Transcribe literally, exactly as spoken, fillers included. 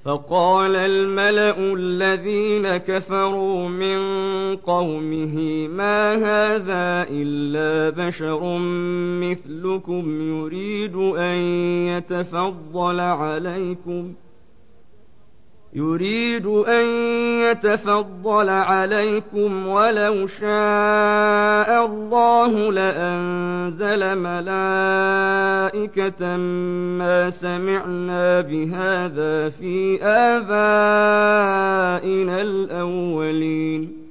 فقال الملأ الذين كفروا من قومه ما هذا إلا بشر مثلكم يريد أن يتفضل عليكم يريد أن يتفضل عليكم ولو شاء الله لأنزل ملائكة ما سمعنا بهذا في آبائنا الأولين